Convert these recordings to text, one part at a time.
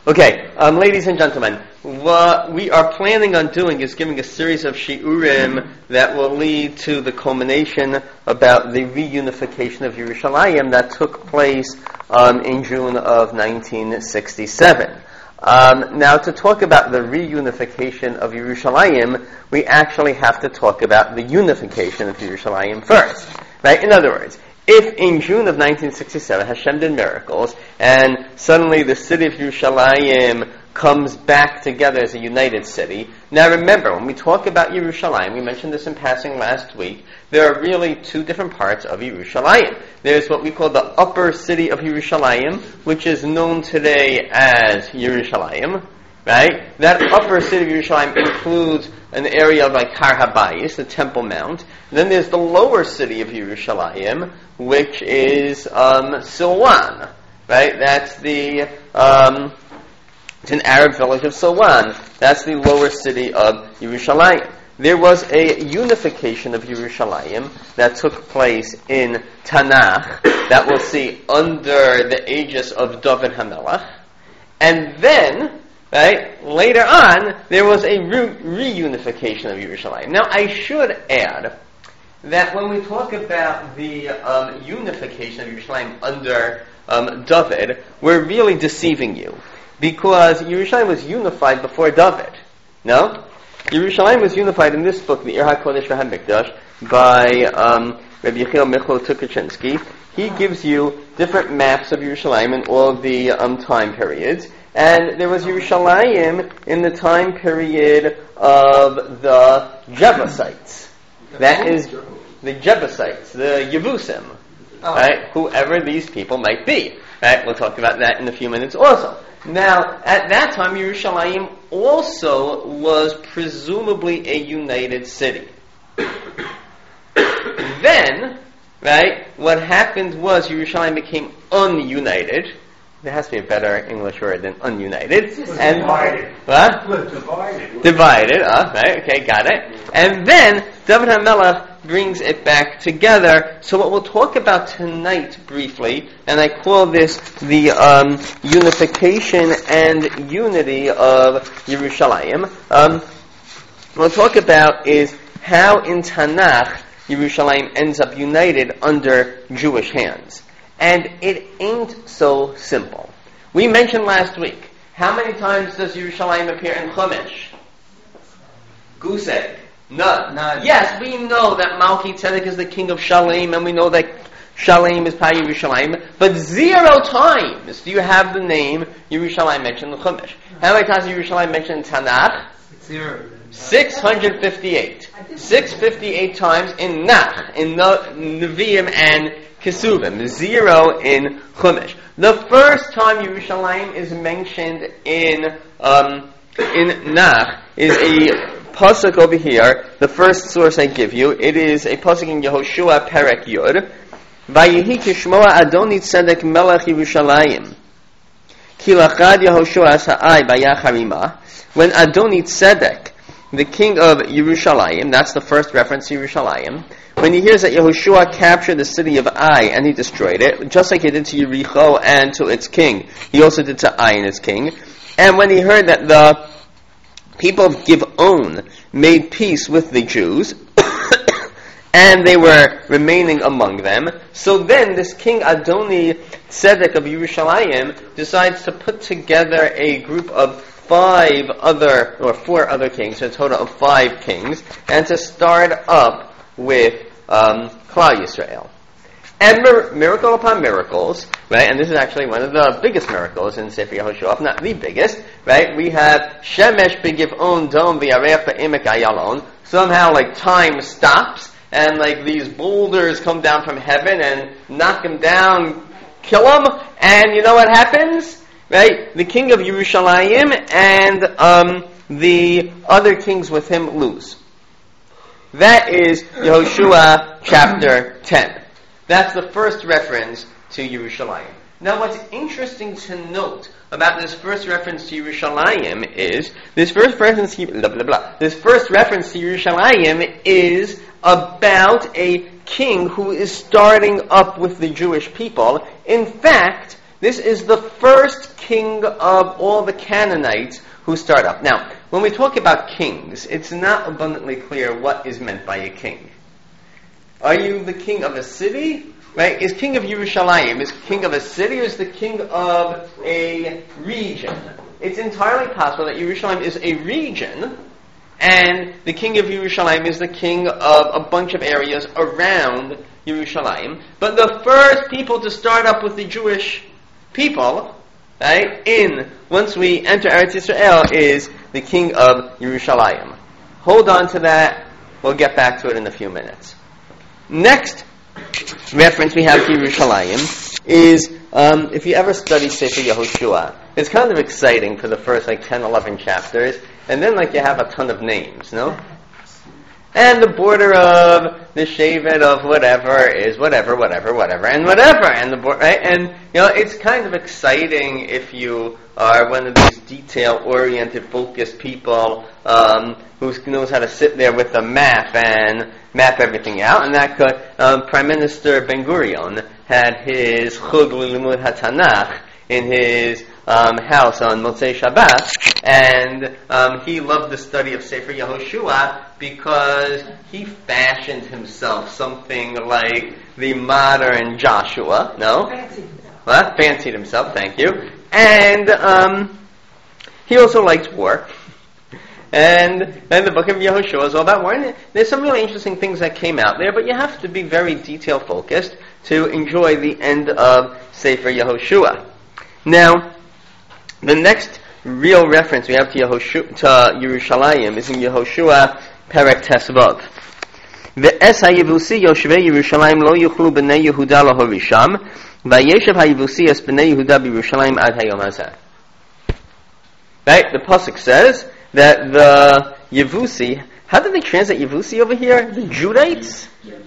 Okay, ladies and gentlemen, what we are planning on doing is giving a series of shiurim that will lead to the culmination about the reunification of Yerushalayim that took place in June of 1967. Now, to talk about the reunification of Yerushalayim, we actually have to talk about the unification of Yerushalayim first. Right? In other words, if in June of 1967 Hashem did miracles, and suddenly the city of Yerushalayim comes back together as a united city. Now remember, when we talk about Yerushalayim, we mentioned this in passing last week, there are really two different parts of Yerushalayim. There's what we call the upper city of Yerushalayim, which is known today as Yerushalayim. Right? That upper city of Yerushalayim includes an area like Har HaBayis, the Temple Mount. And then there's the lower city of Yerushalayim, which is Silwan. Right? That's the it's an Arab village of Silwan. That's the lower city of Yerushalayim. There was a unification of Yerushalayim that took place in Tanakh that we'll see under the aegis of David HaMelech. And then, right, later on, there was a reunification of Yerushalayim. Now, I should add that when we talk about the unification of Yerushalayim under David, we're really deceiving you. Because Yerushalayim was unified before David. No? Yerushalayim was unified in this book, the Ir HaKodesh VaHaMikdash, by Rabbi Yechiel Michal Tukachinsky. He gives you different maps of Yerushalayim in all of the time periods. And there was Yerushalayim in the time period of the Jebusites. That is, the Jebusites, the Yevusim. Right? Whoever these people might be. Right? We'll talk about that in a few minutes also. Now, at that time, Yerushalayim also was presumably a united city. Then, right, what happened was Yerushalayim became ununited. There has to be a better English word than ununited. And divided. What? Divided. Right, okay, got it. And then, David HaMelech brings it back together. So what we'll talk about tonight briefly, and I call this the unification and unity of Yerushalayim, we'll talk about is how in Tanakh Yerushalayim ends up united under Jewish hands. And it ain't so simple. We mentioned last week, how many times does Yerushalayim appear in Chumash? Goose egg. None. Yes, we know that Malki Tzedek is the king of Shalem, and we know that Shalem is Pai Yerushalayim, but 0 times do you have the name Yerushalayim mentioned in the Chumash. How many times is Yerushalayim mentioned in Tanakh? 0. 658. 658 times in Nach, in Nevi'im and Kesuvim. 0 in Chumash. The first time Yerushalayim is mentioned in Nach is a pasuk over here. The first source I give you, it is a pasuk in Yehoshua Perek Yud. Vayehi kishmoa Adoni Tzedek Melech Yerushalayim. Ki lachad Yehoshua sa'ai bayacharima. When Adoni Tzedek, the king of Yerushalayim, that's the first reference to Yerushalayim, when he hears that Yehoshua captured the city of Ai and he destroyed it, just like he did to Yericho and to its king, he also did to Ai and its king. And when he heard that the people of Giv'on made peace with the Jews, and they were remaining among them, so then this king Adoni Tzedek of Yerushalayim decides to put together a group of 4 other kings, so a total of 5 kings, and to start up with Klal Yisrael. And miracle upon miracles, right? And this is actually one of the biggest miracles in Sefer Yehoshua, if not the biggest, right? We have Shemesh b'Giv'on dom v'yareach b'emek Ayalon. Somehow, like, time stops, and like these boulders come down from heaven and knock him down, kill him, and you know what happens? Right? The king of Yerushalayim and the other kings with him lose. That is Yehoshua chapter 10. That's the first reference to Yerushalayim. Now what's interesting to note about this first reference to Yerushalayim is, this first reference to Yerushalayim is about a king who is starting up with the Jewish people. In fact, This is the first king of all the Canaanites who start up. Now, when we talk about kings, it's not abundantly clear what is meant by a king. Are you the king of a city? Right? Is king of Yerushalayim, is king of a city, or is the king of a region? It's entirely possible that Yerushalayim is a region, and the king of Yerushalayim is the king of a bunch of areas around Yerushalayim. But the first people to start up with the Jewish people, right, once we enter Eretz Yisrael, is the king of Yerushalayim. Hold on to that. We'll get back to it in a few minutes. Next reference we have to Yerushalayim is, if you ever study Sefer Yehoshua, it's kind of exciting for the first 10, 11 chapters, and then you have a ton of names, no? And the border of the Shevet of whatever is whatever, and whatever, and the border, right? And it's kind of exciting if you are one of these detail-oriented, focused people who knows how to sit there with a map and map everything out. And that could, Prime Minister Ben Gurion had his Chug L'Limud HaTanach in his house on Motzei Shabbat, and he loved the study of Sefer Yehoshua because he fashioned himself something like the modern Joshua. No? Fancied himself, thank you. And he also liked war. And then the book of Yehoshua is all about war. And there's some really interesting things that came out there, but you have to be very detail-focused to enjoy the end of Sefer Yehoshua. Now, the next real reference we have to Yerushalayim is in Yehoshua Perek Tesvav. Ve'es haYevusi Yoshvei Yerushalayim lo yuchlu b'nei Yehuda lahorisham, va'yeshev haYevusi es b'nei Yehuda b'Yerushalayim ad hayom hazeh. Right? The pasuk says that the Yevusi, how did they translate Yevusi over here? The Judites?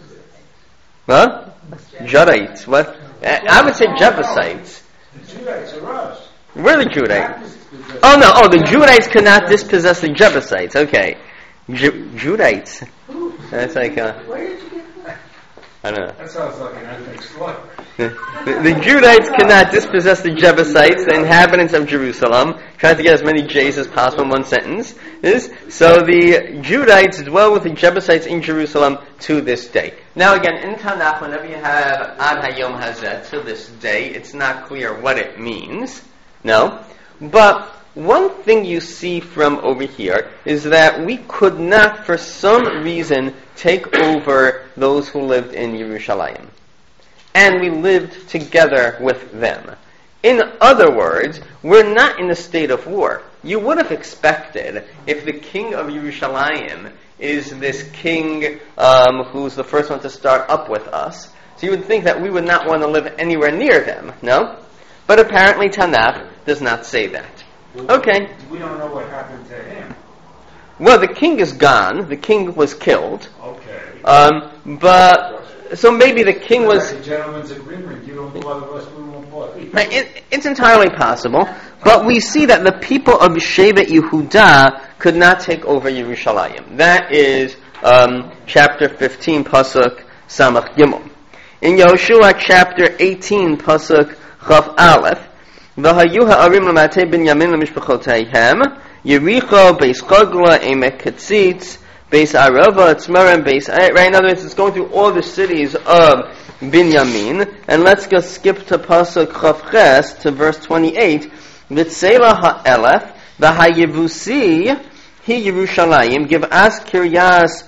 Huh? Judites. What? I would say Jebusites. The Judites are us. We're the Judites. Oh no, the Judites could not dispossess the Jebusites. Okay. Judites. That's Where did you get that? I don't know. That sounds like an ethnic slur. The Judites could not dispossess the Jebusites, the inhabitants of Jerusalem. Trying to get as many J's as possible in one sentence. So the Judites dwell with the Jebusites in Jerusalem to this day. Now again, in Tanakh, whenever you have Ad Hayom Hazeh, to this day, it's not clear what it means. No. But one thing you see from over here is that we could not, for some reason, take over those who lived in Yerushalayim. And we lived together with them. In other words, we're not in a state of war. You would have expected, if the king of Yerushalayim is this king who's the first one to start up with us, so you would think that we would not want to live anywhere near them, no? But apparently Tanakh does not say that. Okay. We don't know what happened to him. Well, the king is gone. The king was killed. Okay. But so maybe the king was a gentleman's agreement. You don't bother us, we won't bother. It's entirely possible, but we see that the people of Shevet Yehuda could not take over Yerushalayim. That is chapter 15, pasuk Samach Gimel. In Yehoshua chapter 18, pasuk Chaf Aleph, V'hayu ha'arim l'matei Binyamin l'mishpachoteihem, Yericho, Beis Chagla, Emek Ketzitz, Beis Arava, Tzmarim, Beis... Right, in other words, it's going through all the cities of Binyamin. And let's go skip to Pasuk Chaf Ches, to verse 28. V'tzela ha'elef, v'hayevusi, hi Yerushalayim, give us Kiryas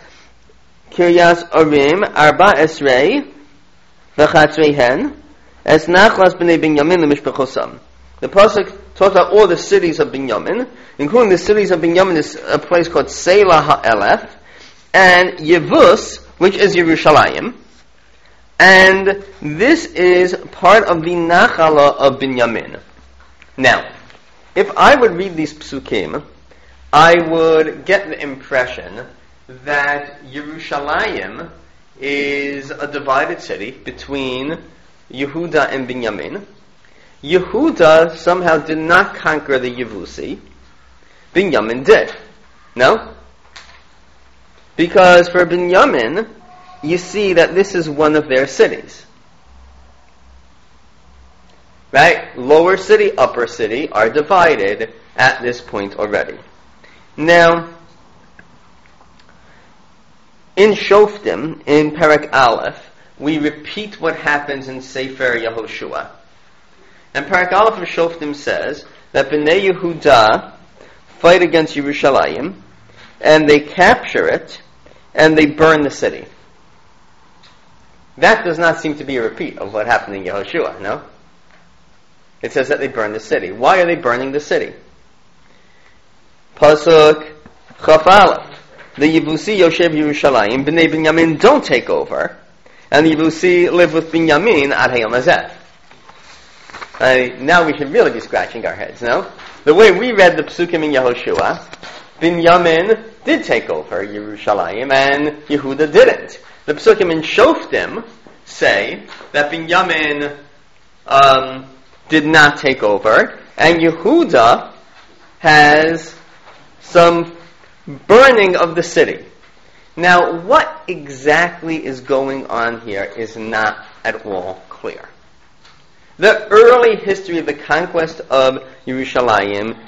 Arim, Arba Esrei, v'chatzreihen, es nachlas b'nei Binyamin l'mishpachosam. The pasuk talks about all the cities of Binyamin, including the cities of Binyamin is a place called Selah HaElef, and Yevus, which is Yerushalayim. And this is part of the Nachala of Binyamin. Now, if I would read these psukim, I would get the impression that Yerushalayim is a divided city between Yehuda and Binyamin. Yehuda somehow did not conquer the Yevusi. Binyamin did. No? Because for Binyamin, you see that this is one of their cities. Right? Lower city, upper city are divided at this point already. Now, in Shoftim, in Perek Aleph, we repeat what happens in Sefer Yehoshua. And Perek Aleph of Shoftim says that Bnei Yehuda fight against Yerushalayim, and they capture it, and they burn the city. That does not seem to be a repeat of what happened in Yehoshua, no? It says that they burn the city. Why are they burning the city? Pasuk Chaf Aleph. The Yevusi Yoshev Yerushalayim, Bnei Binyamin don't take over, and the Yevusi live with Binyamin ad Hayom Hazeh. Now we should really be scratching our heads, no? The way we read the Psukim in Yehoshua, Binyamin did take over Yerushalayim, and Yehuda didn't. The Psukim in Shoftim say that Binyamin did not take over, and Yehuda has some burning of the city. Now, what exactly is going on here is not at all clear. The early history of the conquest of Yerushalayim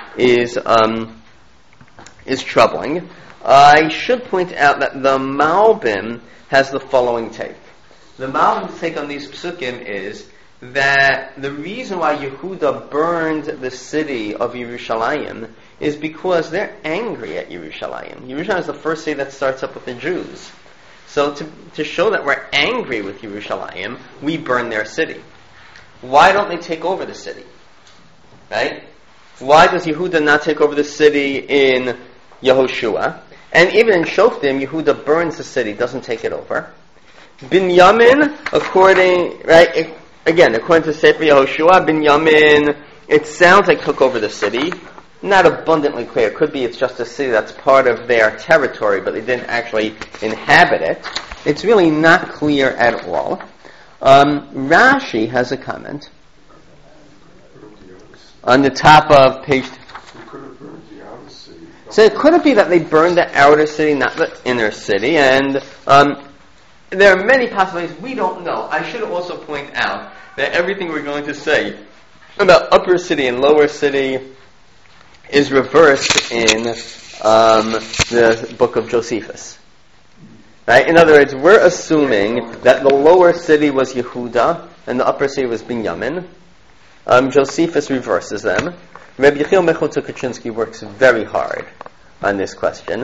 is troubling. I should point out that the Malbim has the following take. The Malbim's take on these psukim is that the reason why Yehuda burned the city of Yerushalayim is because they're angry at Yerushalayim. Yerushalayim is the first city that starts up with the Jews. So to show that we're angry with Yerushalayim, we burn their city. Why don't they take over the city? Right? Why does Yehuda not take over the city in Yehoshua? And even in Shoftim, Yehuda burns the city, doesn't take it over. Binyamin, according to Sefer Yehoshua, Binyamin, it sounds like took over the city. Not abundantly clear. It could be it's just a city that's part of their territory, but they didn't actually inhabit it. It's really not clear at all. Rashi has a comment on the top of page. So it could be that they burned the outer city, not the inner city, and there are many possibilities. We don't know. I should also point out that everything we're going to say about upper city and lower city is reversed in the book of Josephus. Right? In other words, we're assuming that the lower city was Yehuda and the upper city was Binyamin. Josephus reverses them. Rabbi Yechiel Mechutz Kaczynski works very hard on this question.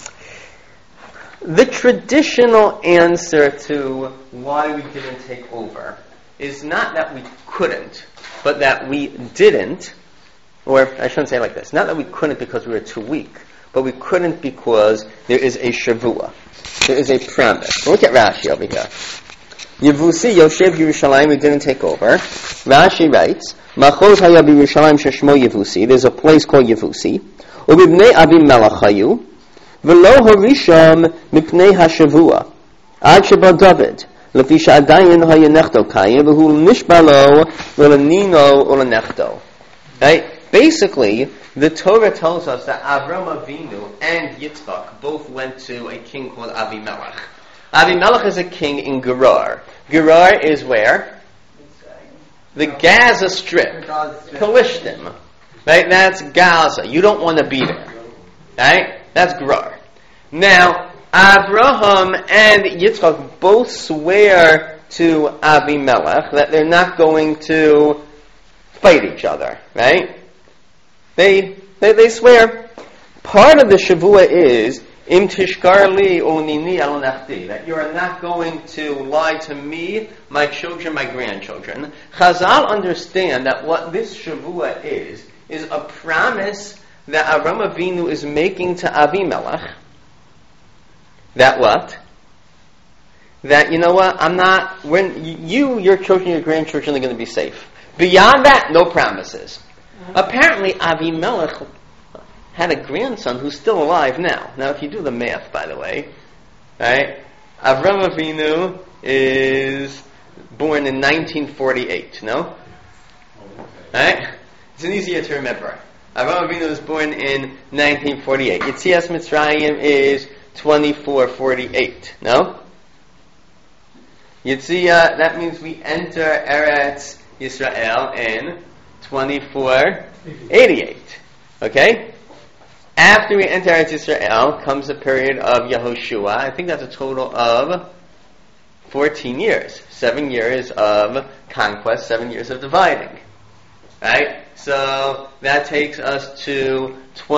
The traditional answer to why we didn't take over is not that we couldn't, but that we didn't. Or I shouldn't say it like this. Not that we couldn't because we were too weak, but we couldn't because there is a shavua. There is a promise. Look at Rashi over here. Yevusi Yoshev Yerushalayim, we didn't take over. Rashi writes, Machoz haya b'Yerushalayim sheshmo Yevusi. There's a place called Yevusi. Ubibnei Avimelech hayu, v'lo harisham mipnei hashavua. Ad sheba David. Lefi she'adayin haya nechto kayim, v'hu nishbalo v'lenino u'lenechto. Right? Basically, the Torah tells us that Avram Avinu and Yitzchak both went to a king called Avimelech. Avimelech is a king in Gerar. Gerar is where? The Gaza Strip. Kalishtim. Right? That's Gaza. You don't want to be there. Right? That's Gerar. Now, Abraham and Yitzchak both swear to Avimelech that they're not going to fight each other. Right? They swear. Part of the Shavua is Im tishkar li onini alonachti, that you are not going to lie to me, my children, my grandchildren. Chazal understand that what this Shavua is a promise that Avram Avinu is making to Avimelech. That what? That, you know what, your children, your grandchildren are going to be safe. Beyond that, no promises. Apparently, Avimelech had a grandson who's still alive now. Now, if you do the math, by the way, right? Avram Avinu is born in 1948, no? Right? It's an easier to remember. Avram Avinu was born in 1948. Yetzias Mitzrayim is 2448, no? Yetzia, that means we enter Eretz Yisrael in 2488. Okay? After we enter Eretz Yisrael comes a period of Yehoshua. I think that's a total of 14 years. 7 years of conquest, 7 years of dividing. Right? So that takes us to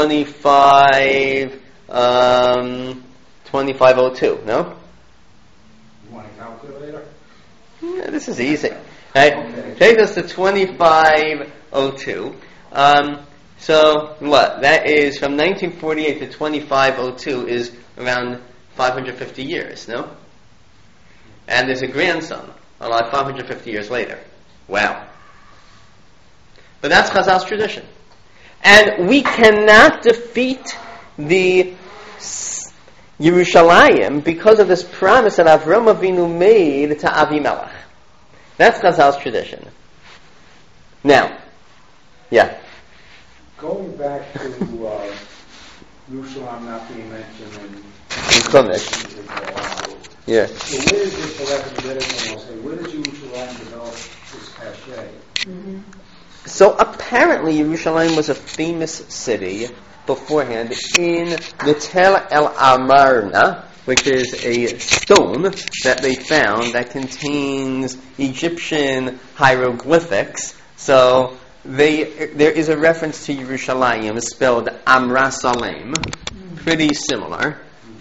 2502, no? You want a calculator? Yeah, this is easy. Right? Okay. Takes us to 2502. So what? That is from 1948 to 2502 is around 550 years, no? And there's a grandson, alive 550 years later. Wow. But that's Chazal's tradition. And we cannot defeat the Yerushalayim because of this promise that Avram Avinu made to Avimelech. That's Chazal's tradition. Now, yeah. Going back to Yerushalayim not being mentioned in Chumash. Yeah. So where does this where does Yerushalayim develop this cachet? Mm-hmm. So apparently Yerushalayim was a famous city beforehand in the Tel El Amarna, which is a stone that they found that contains Egyptian hieroglyphics. So there is a reference to Yerushalayim spelled Amra Salem, pretty similar.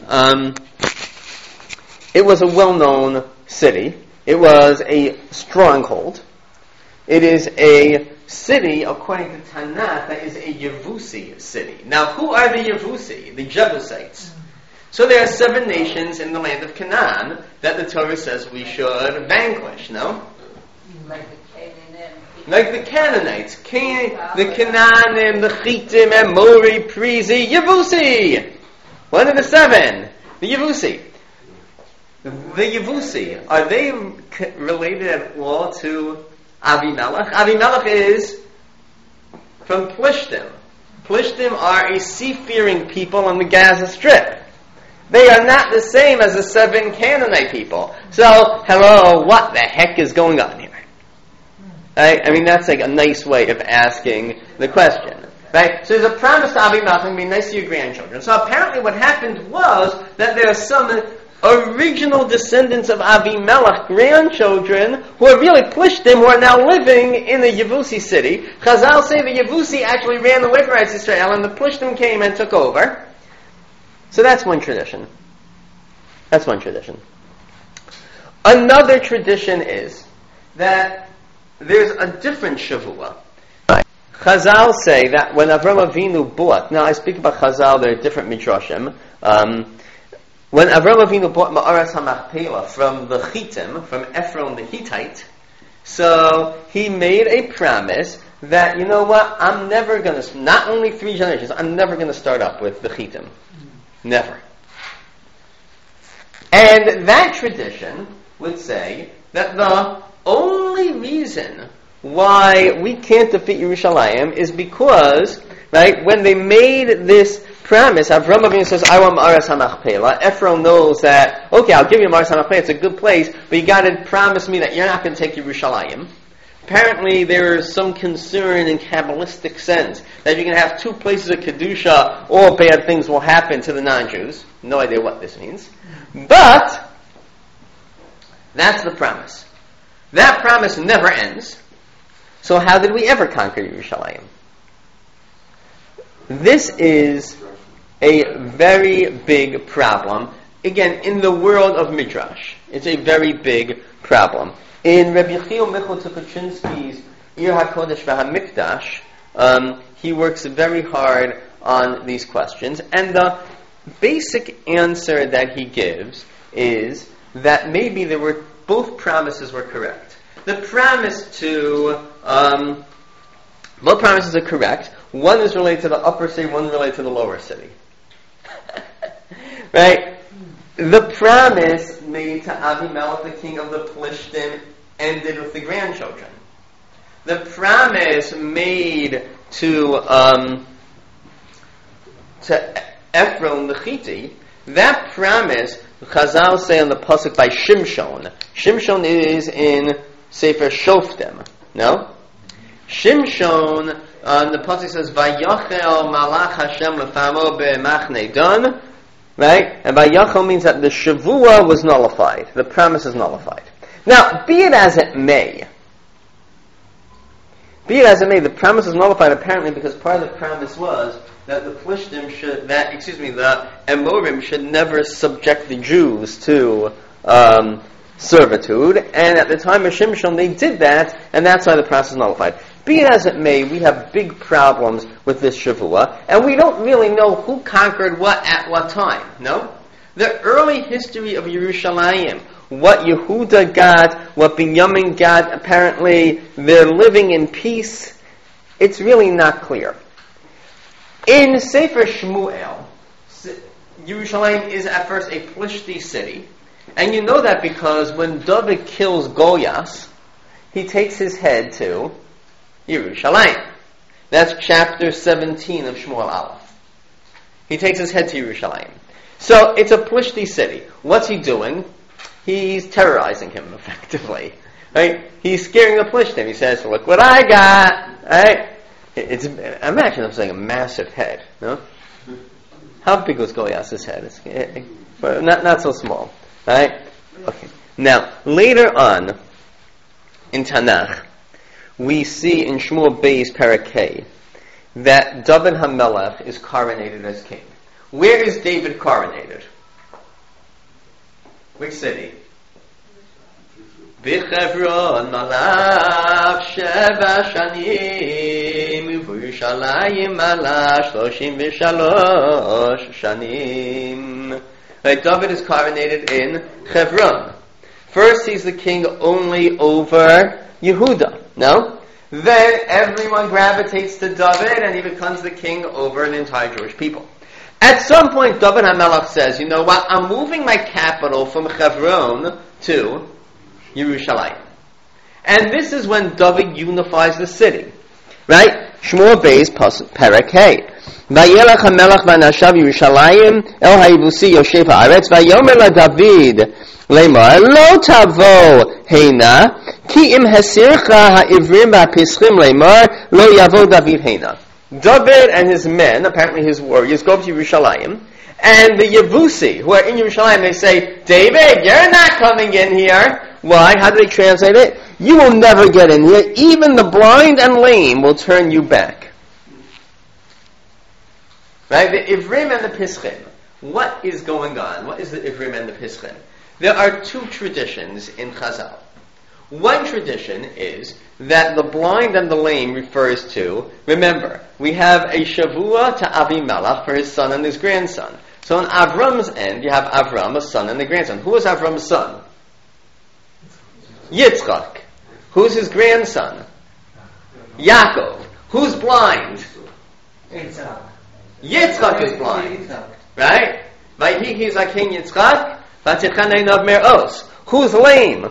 It was a well-known city. It was a stronghold. It is a city, according to Tanakh, that is a Yevusi city. Now, who are the Yevusi? The Jebusites. So there are 7 nations in the land of Canaan that the Torah says we should vanquish, no? Like the Canaanites. The Canaanim, the Chitim, Amori, Prizi, Yevusi! One of the 7. The Yevusi. The Yevusi, are they related at all to Avimelech? Avimelech is from Plishtim. Plishtim are a sea-fearing people on the Gaza Strip. They are not the same as the 7 Canaanite people. So, hello, what the heck is going on here? Right? I mean, that's like a nice way of asking the question. Right? So there's a promise to Avimelech and be nice to your grandchildren. So apparently what happened was that there are some original descendants of Avimelech, grandchildren, who are really Plishtim, who are now living in the Yevusi city. Chazal say the Yevusi actually ran away from Eretz Yisrael, and the Plishtim came and took over. So that's one tradition. That's one tradition. Another tradition is that there's a different Shavua. Chazal say that when Avram Avinu bought, now I speak about Chazal, there are different midrashim. When Avram Avinu bought Ma'aras HaMachpelah from the Chitim, from Ephron the Hittite, so he made a promise that, you know what, I'm never going to, not only 3 generations, I'm never going to start up with the Chitim. Never. And that tradition would say that the only reason why we can't defeat Yerushalayim is because, right, when they made this promise, Avram Avinu says, I want Ma'aras HaMachpelah. Ephron knows that, okay, I'll give you Ma'aras HaMachpelah, it's a good place, but you got to promise me that you're not going to take Yerushalayim. Apparently there is some concern in Kabbalistic sense that you can have 2 places of Kedusha, all bad things will happen to the non-Jews. No idea what this means. But that's the promise. That promise never ends. So how did we ever conquer Yerushalayim? This is a very big problem. Again, in the world of Midrash, it's a very big problem. In Rabbi Yechiel Michal Tukachinsky's Ir HaKodesh VaHaMikdash, he works very hard on these questions, and the basic answer that he gives is that maybe both promises were correct. The promise to both promises are correct. One is related to the upper city, one is related to the lower city. Right? The promise made to Avimelech, the king of the Plishtim, ended with the grandchildren. The promise made to Ephron the Hittite, that promise, Chazal say on the pasuk by Shimshon. Shimshon is in Sefer Shoftim. No? Shimshon, the pasuk says, Vayachel malach Hashem lefamo be'machne don. Right? And Vayachel means that the Shavua was nullified. The promise is nullified. Now, be it as it may, the promise is nullified apparently because part of the promise was that the Amorim should never subject the Jews to servitude, and at the time of Shimshon they did that, and that's why the promise is nullified. Be it as it may, we have big problems with this Shavua, and we don't really know who conquered what at what time, no? The early history of Yerushalayim, what Yehuda got, what Binyamin got, apparently they're living in peace, it's really not clear. In Sefer Shmuel, Yerushalayim is at first a Plishti city, and you know that because when David kills Goliath, he takes his head to Yerushalayim. That's chapter 17 of Shmuel Aleph. He takes his head to Yerushalayim. So it's a Plishti city. What's he doing? He's terrorizing him, effectively. Right? He's scaring the Plishtim. He says, look what I got! Right? Imagine I'm saying a massive head. No? How big was Goliath's head? It's not so small. Right? Okay. Now, later on in Tanakh, we see in Shmuel Beis Parakeh that David HaMelech is coronated as king. Where is David coronated? Which city? B'Chevron malach sheva shanim v'Yerushalayim malach 33 shanim. Right, David is coronated in Chevron. First, he's the king only over Yehuda. No? Then everyone gravitates to David, and he becomes the king over the entire Jewish people. At some point, David HaMelech says, you know what, I'm moving my capital from Chevron to Yerushalayim. And this is when David unifies the city. Right? Shmuel Beis Perek Hey. Vayelech HaMelech v'anashav Yerushalayim el ha'yivusi yoshev ha'aretz vayomer LaDavid Lemar lo tavo heina ki im hesircha ha'ivrim v'apischim lemar lo yavo David heina. David and his men, apparently his warriors, go up to Yerushalayim, and the Yevusi, who are in Yerushalayim, they say, David, you're not coming in here. Why? How do they translate it? You will never get in here. Even the blind and lame will turn you back. Right? The Ivrim and the Pischim. What is going on? What is the Ivrim and the Pischim? There are two traditions in Chazal. One tradition is that the blind and the lame refers to, remember, we have a Shavua to Avimelech for his son and his grandson. So on Avram's end, you have Avram, a son and a grandson. Who is Avram's son? Yitzchak. Who's his grandson? Yaakov. Who's blind? Yitzchak is blind. Right? Vayhi zaken Yitzchak, v'tichane nav mer'os. Who's lame?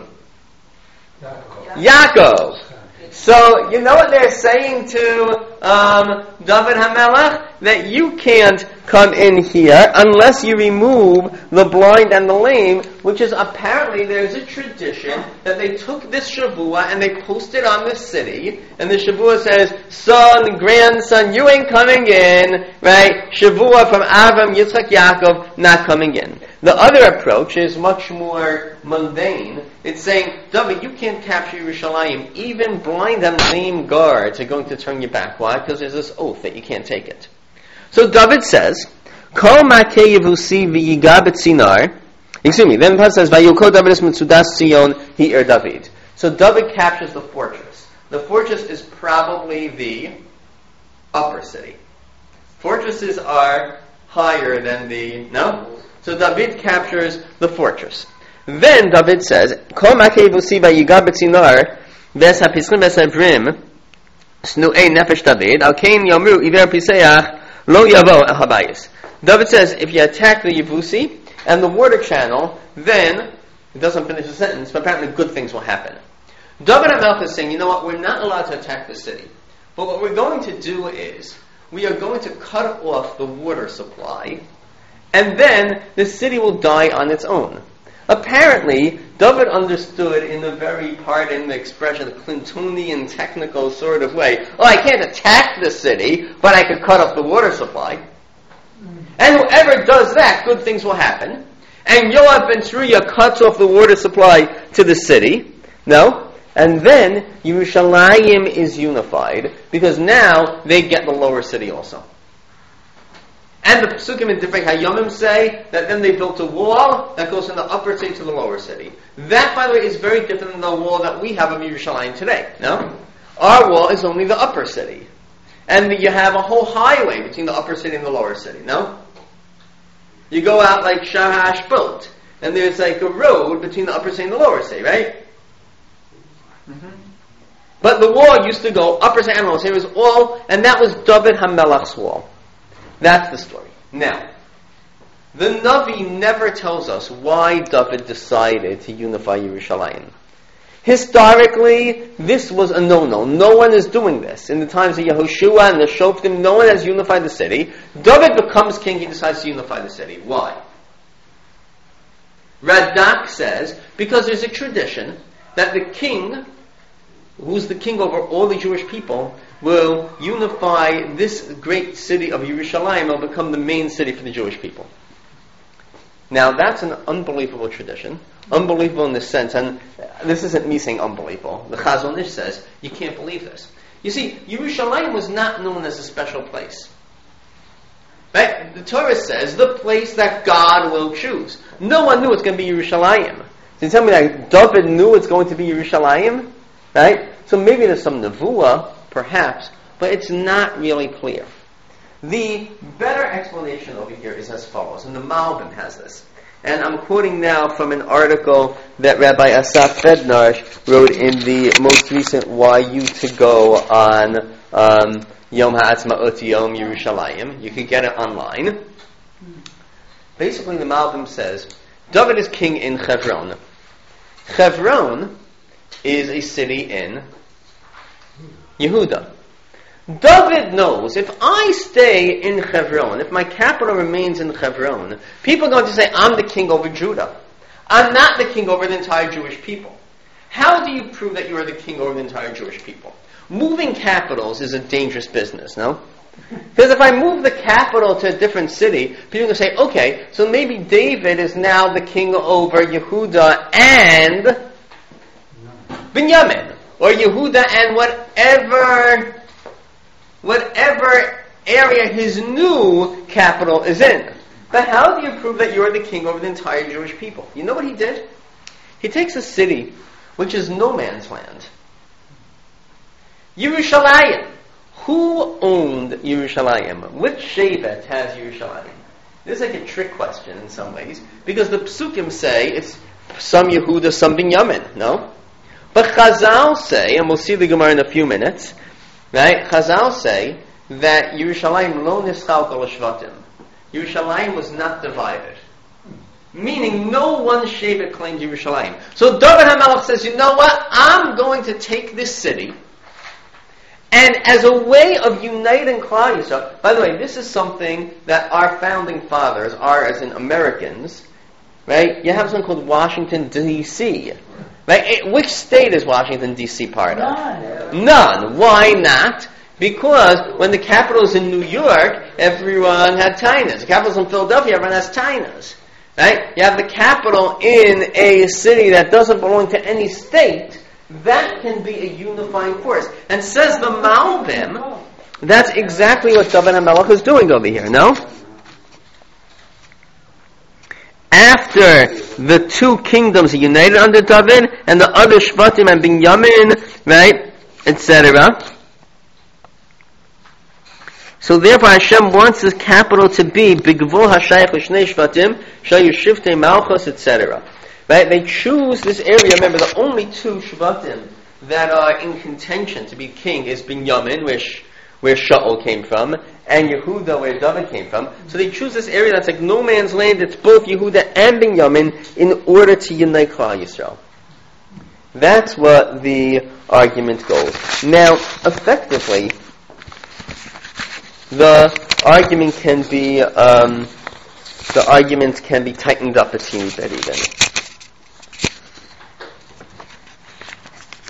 Yaakov. So, you know what they're saying to David HaMelech? That you can't come in here unless you remove the blind and the lame, which is apparently there's a tradition that they took this Shavua and they posted on the city, and the Shavua says, son, grandson, you ain't coming in, right? Shavua from Avram, Yitzchak, Yaakov, not coming in. The other approach is much more mundane. It's saying, David, you can't capture Yerushalayim. Even blind and lame guards are going to turn you back. Why? Because there's this oath that you can't take it. So David says, Kol makeh yevusi v'yiga b'tzinar. Excuse me. Then the Pasuk says, Vayoko David es mitzudas Tzion hi'er David. So David captures the fortress. The fortress is probably the upper city. Fortresses are higher than the, no? So David captures the fortress. Then David says, Kol makeh yevusi v'yiga b'tzinar v'es ha'pischim v'es ha'ivrim snu'ei nefesh David al kein yomru iver piseach Lo yavo el habayis. David says, if you attack the Yevusi and the water channel, then, it doesn't finish the sentence, but apparently good things will happen. David HaMelech is saying, you know what, we're not allowed to attack the city. But what we're going to do is, we are going to cut off the water supply, and then the city will die on its own. Apparently, David understood in a very, pardon the expression, Clintonian technical sort of way, I can't attack the city, but I could cut off the water supply. And whoever does that, good things will happen. And Yoav ben Tzruya cuts off the water supply to the city. No? And then Yerushalayim is unified, because now they get the lower city also. And the Pesukim in different Hayomim say that then they built a wall that goes from the upper city to the lower city. That, by the way, is very different than the wall that we have of Yerushalayim today. No? Our wall is only the upper city. And you have a whole highway between the upper city and the lower city. No? You go out like Shahash Boat, and there's like a road between the upper city and the lower city, right? Mm-hmm. But the wall used to go upper city and lower city. It was all, and that was David HaMelech's wall. That's the story. Now, the Navi never tells us why David decided to unify Yerushalayim. Historically, this was a no-no. No one is doing this. In the times of Yehoshua and the Shoftim, no one has unified the city. David becomes king, he decides to unify the city. Why? Radak says, because there's a tradition that the king, who's the king over all the Jewish people, will unify this great city of Yerushalayim, will become the main city for the Jewish people. Now that's an unbelievable tradition. Unbelievable in this sense, and this isn't me saying unbelievable. The Chazon Ish says, you can't believe this. You see, Yerushalayim was not known as a special place. Right? The Torah says, the place that God will choose. No one knew it's going to be Yerushalayim. So you tell me that David knew it's going to be Yerushalayim? Right? So maybe there's some nevuah, perhaps, but it's not really clear. The better explanation over here is as follows, and the Malbim has this. And I'm quoting now from an article that Rabbi Asaf Bednar wrote in the most recent YU to Go on Yom HaAtzmaut Yom Yerushalayim. You can get it online. Basically, the Malbim says, David is king in Hebron. Hebron is a city in Yehuda. David knows, if I stay in Hebron, if my capital remains in Hebron, people are going to say, I'm the king over Judah. I'm not the king over the entire Jewish people. How do you prove that you are the king over the entire Jewish people? Moving capitals is a dangerous business, no? Because if I move the capital to a different city, people are going to say, okay, so maybe David is now the king over Yehuda and Binyamin, or Yehuda and whatever area his new capital is in. But how do you prove that you're the king over the entire Jewish people? You know what he did? He takes a city which is no man's land. Yerushalayim. Who owned Yerushalayim? Which Shevet has Yerushalayim? This is like a trick question in some ways, because the Psukim say it's some Yehuda, some Binyamin, no? But Chazal say, and we'll see the Gemara in a few minutes, right? Chazal say that Yerushalayim lo nischalka l'shvatim. Yerushalayim was not divided. Meaning no one Shevet claimed Yerushalayim. So David HaMelech says, you know what? I'm going to take this city, and as a way of uniting Klal Yisrael, by the way, this is something that our founding fathers are, as in Americans, right? You have something called Washington, D.C., right? Which state is Washington, D.C. part of? None. Why not? Because when the capital is in New York, everyone had tainas. The capital is in Philadelphia, everyone has tainas. Right? You have the capital in a city that doesn't belong to any state. That can be a unifying force. And says the Malbim, that's exactly what David HaMelech is doing over here, no? After the two kingdoms are united under David, and the other Shvatim and Binyamin, right, etc. So therefore Hashem wants his capital to be Bigvul HaShayach L'Shnei Shvatim, Shayushivtei Malchus, etc. Right? They choose this area. Remember, the only two Shvatim that are in contention to be king is Binyamin, where Shaul came from, and Yehuda, where David came from. So they choose this area that's like no man's land. It's both Yehuda and Binyamin in order to unite Klal Yisrael. That's what the argument goes. Now, effectively, the argument can be tightened up a teeny bit even.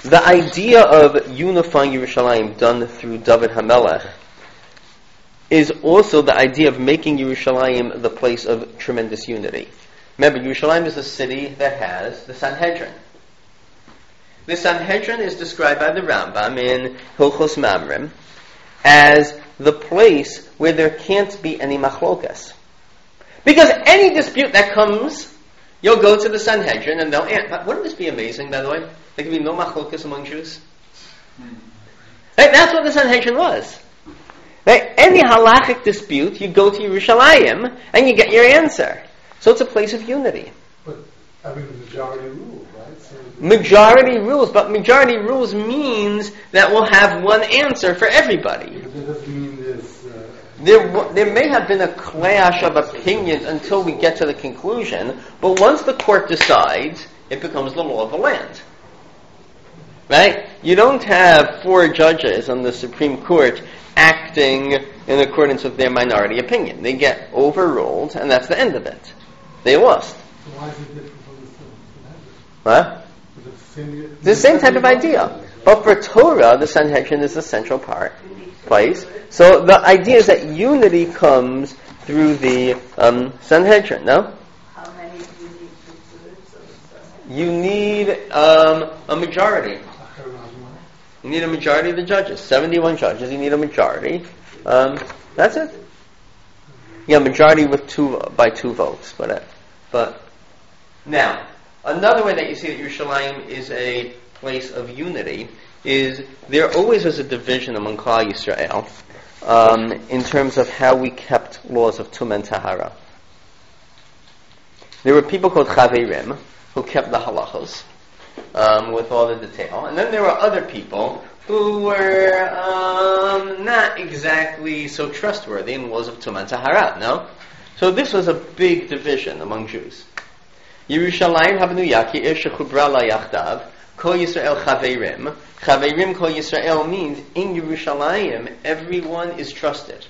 the idea of unifying Yerushalayim done through David HaMelech is also the idea of making Yerushalayim the place of tremendous unity. Remember, Yerushalayim is a city that has the Sanhedrin. The Sanhedrin is described by the Rambam in Hilchos Mamrim as the place where there can't be any machlokas. Because any dispute that comes, you'll go to the Sanhedrin and they'll answer. Wouldn't this be amazing, by the way? There can be no machlokas among Jews. Right? That's what the Sanhedrin was. Right? Any halachic dispute, you go to Yerushalayim and you get your answer. So it's a place of unity. But having the majority rule, right? So majority rules, but majority rules means that we'll have one answer for everybody. But that doesn't mean there's... There may have been a clash of opinions until we get to the conclusion, but once the court decides, it becomes the law of the land. Right? You don't have 4 judges on the Supreme Court acting in accordance with their minority opinion. They get overruled, and that's the end of it. They lost. So why is it different from the Huh? Sanhedrin? It's the same type of idea. But for Torah, the Sanhedrin is the central place. So the idea is that unity comes through the Sanhedrin, no? How many do You you need to need a majority. You need a majority of the judges. 71 judges, you need a majority. That's it. Yeah, majority with 2 votes. But now, another way that you see that Yerushalayim is a place of unity is there always was a division among Klal Yisrael in terms of how we kept laws of Tum and Tahara. There were people called Chaverim who kept the halachos with all the detail, and then there were other people who were not exactly so trustworthy in laws of Tum and Tahara. No, so this was a big division among Jews. Yerushalayim habnu yakir shechubra la yachdav kol Yisrael chaverim. Chaverim kol Yisrael means in Yerushalayim everyone is trusted.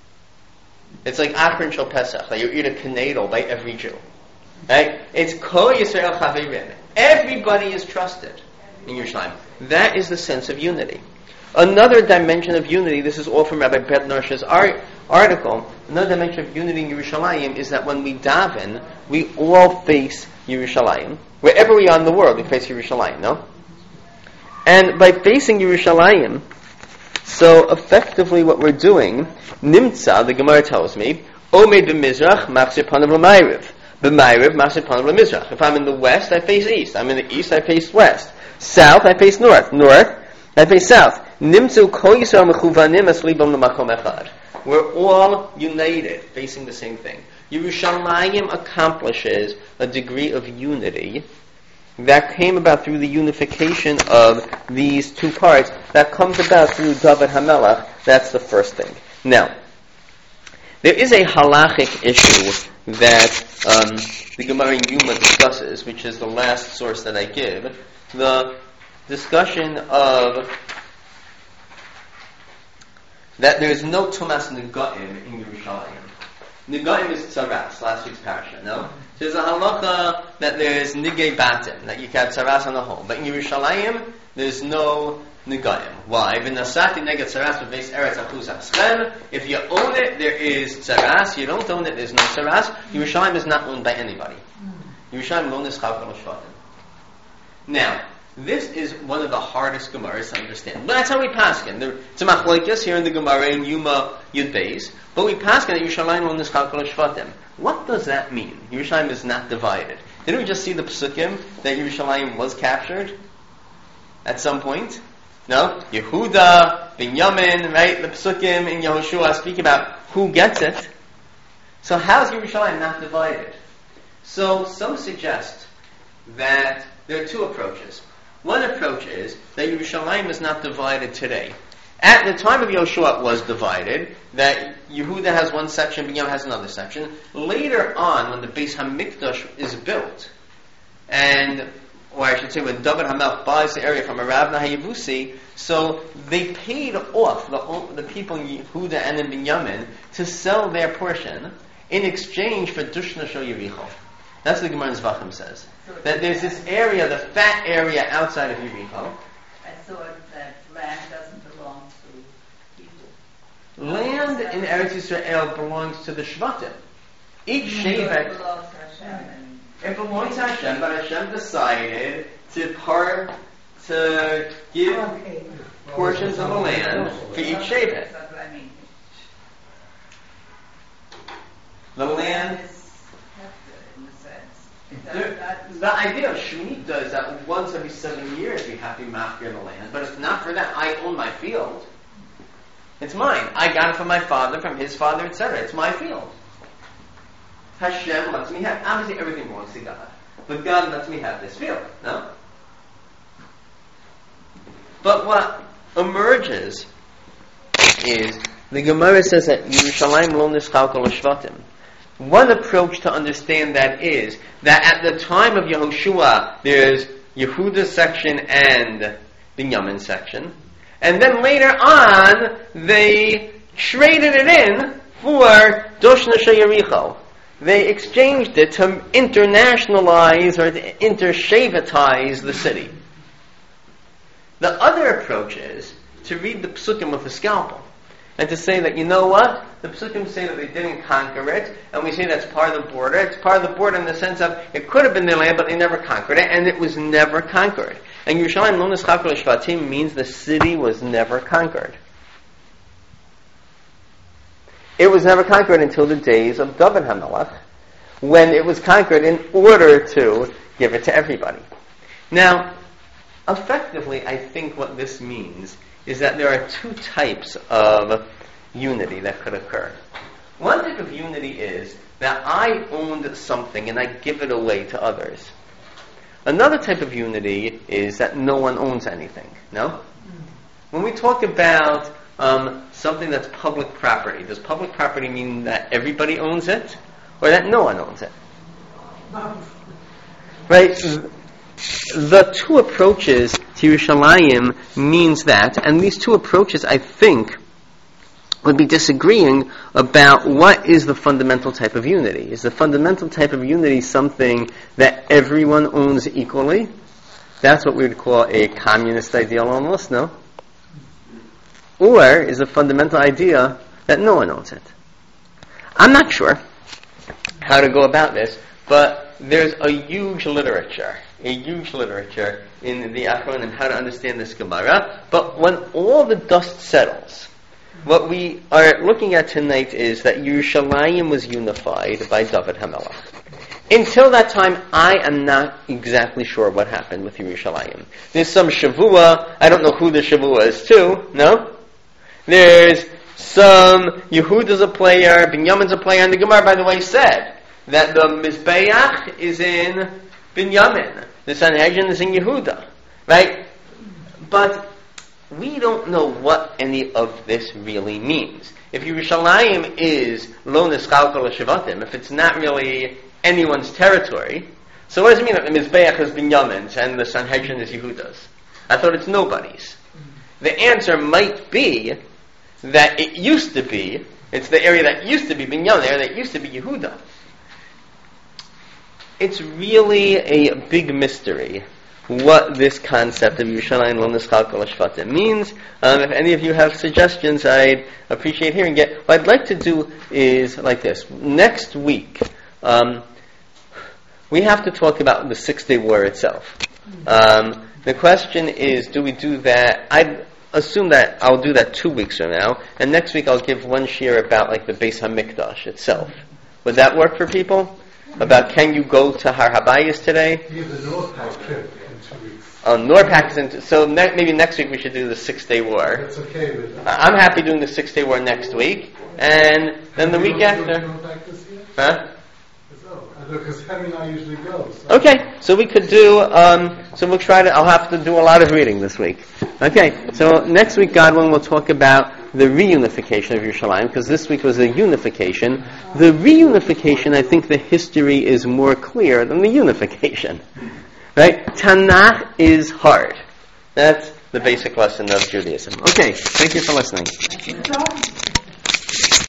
It's like Achron Shel Pesach, like you eat a knedel by every Jew. Right? It's kol Yisrael chaverim. Everybody is trusted in Yerushalayim. That is the sense of unity. Another dimension of unity, this is all from Rabbi Bednarsh's article, another dimension of unity in Yerushalayim is that when we daven, we all face Yerushalayim. Wherever we are in the world, we face Yerushalayim, no? And by facing Yerushalayim, so effectively what we're doing, Nimtza, the Gemara tells me, Omed b'mizrach, machzir panav l'mayriv. B'mayriv, machzir panav l'mizrach. If I'm in the west, I face east. I'm in the east, I face west. South, I face north. North, I face south. Nimtzu kol Yisrael mechuvanim es libam l'makom echad. We're all united, facing the same thing. Yerushalayim accomplishes a degree of unity that came about through the unification of these 2 parts, that comes about through David HaMelech. That's the first thing. Now, there is a halachic issue that the Gemara in Yuma discusses, which is the last source that I give, the discussion of that there is no Tumas Negaim in Yerushalayim. Negaim is Tzaras, last week's parasha, no? So there's a halacha that there's Nigei Batim, that you can have Tzaras on the home. But in Yerushalayim, there's no Negaim. Why? V'nasati neged Tzaras v'veis eretz achuz haschem. If you own it, there is Tzaras. You don't own it, there's no Tzaras. Yerushalayim is not owned by anybody. Yerushalayim owned is Chavkal Shvatim. Now, this is one of the hardest Gemaras to understand. But that's how we paskin. It's a machlokes here in the Gemara in Yuma Yud Beis. But we paskin that Yerushalayim owned is Chavkal Shvatim. What does that mean? Yerushalayim is not divided. Didn't we just see the Pesukim that Yerushalayim was captured at some point? No? Yehuda, Binyamin, right? The Pesukim in Yehoshua speak about who gets it. So how is Yerushalayim not divided? So some suggest that there are 2 approaches. One approach is that Yerushalayim is not divided today. At the time of Yehoshua it was divided, that Yehuda has one section, Binyamin has another section. Later on, when the Beis HaMikdash is built, or I should say when David HaMelech buys the area from Aravna HaYevusi, so they paid off the people in Yehuda and in Binyamin to sell their portion in exchange for Dushna Shel Yericho. That's what the Gemara in Zvachim says. That there's this area, the fat area outside of Yericho, thought that land doesn't belong to people. Land in Eretz Yisrael belongs to the Shvatim. Each Shevet, It belongs to Hashem. it belongs to Hashem, but Hashem decided to give portions of the land for each Shevet. That's what I mean. The land. It's hefted in a sense. The idea of Shemitah is that once every 7 years we have to mafia the land, but if not for that, I own my field. It's mine. I got it from my father, from his father, etc. It's my field. Hashem lets me have. Obviously, everything belongs to God, but God lets me have this field. No. But what emerges is the Gemara says that Yerushalayim lo nischal kol hashvatim. One approach to understand that is that at the time of Yehoshua, there's Yehuda section and Binyamin section, and then later on they traded it in for Doshna Sheyericho. They exchanged it to internationalize or to intershavitize the city. The other approach is to read the psukim with a scalpel and to say that, you know what? The psukim say that they didn't conquer it, and we say that's part of the border. It's part of the border in the sense of it could have been their land, but they never conquered it, and it was never conquered. And Yerushalayim lo nischal kol hashvatim means the city was never conquered. It was never conquered until the days of David HaMelech, when it was conquered in order to give it to everybody. Now, effectively, I think what this means is that there are two types of unity that could occur. One type of unity is that I owned something and I give it away to others. Another type of unity is that no one owns anything. No? When we talk about something that's public property, does public property mean that everybody owns it or that no one owns it? Right? The two approaches to Yerushalayim means that, and these two approaches, I think, would be disagreeing about what is the fundamental type of unity. Is the fundamental type of unity something that everyone owns equally? That's what we would call a communist ideal almost, no? Or is the fundamental idea that no one owns it? I'm not sure how to go about this, but there's a huge literature in the Achronim how to understand this Gemara. But when all the dust settles, what we are looking at tonight is that Yerushalayim was unified by David HaMelech. Until that time, I am not exactly sure what happened with Yerushalayim. There's some Shavua. I don't know who the Shavua is to. No? There's some Yehuda's a player, Binyamin's a player, and the Gemara, by the way, said that the Mizbeach is in Binyamin. The Sanhedrin is in Yehuda. Right? But we don't know what any of this really means. If Yerushalayim is lo nischal kol hashvatim, if it's not really anyone's territory, so what does it mean that the Mizbeach is Binyamin's and the Sanhedrin is Yehuda's? I thought it's nobody's. The answer might be that it used to be, it's the area that used to be Binyamin, the area that used to be Yehuda. It's really a big mystery what this concept of Yerushalayim lo nischal kol hashvatim means. If any of you have suggestions, I'd appreciate hearing it. What I'd like to do is like this. Next week, we have to talk about the 6-day war itself. The question is, do we do that? I'd assume that I'll do that 2 weeks from now, and next week I'll give one shir about like the Beis HaMikdash itself. Would that work for people? About can you go to Har Habayis today? Yeah, the Northpack trip in 2 weeks. Oh, Norpac is so maybe next week we should do the 6-day war. That's okay with that. I'm happy doing the 6-day war next week, and then the week after. Huh? Because Henry and I usually go. So. Okay, so we could do. So we'll try to. I'll have to do a lot of reading this week. Okay, so next week, God willing, we'll talk about the reunification of Yerushalayim, because this week was the unification. The reunification, I think, the history is more clear than the unification. Right? Tanakh is hard. That's the basic lesson of Judaism. Okay, thank you for listening.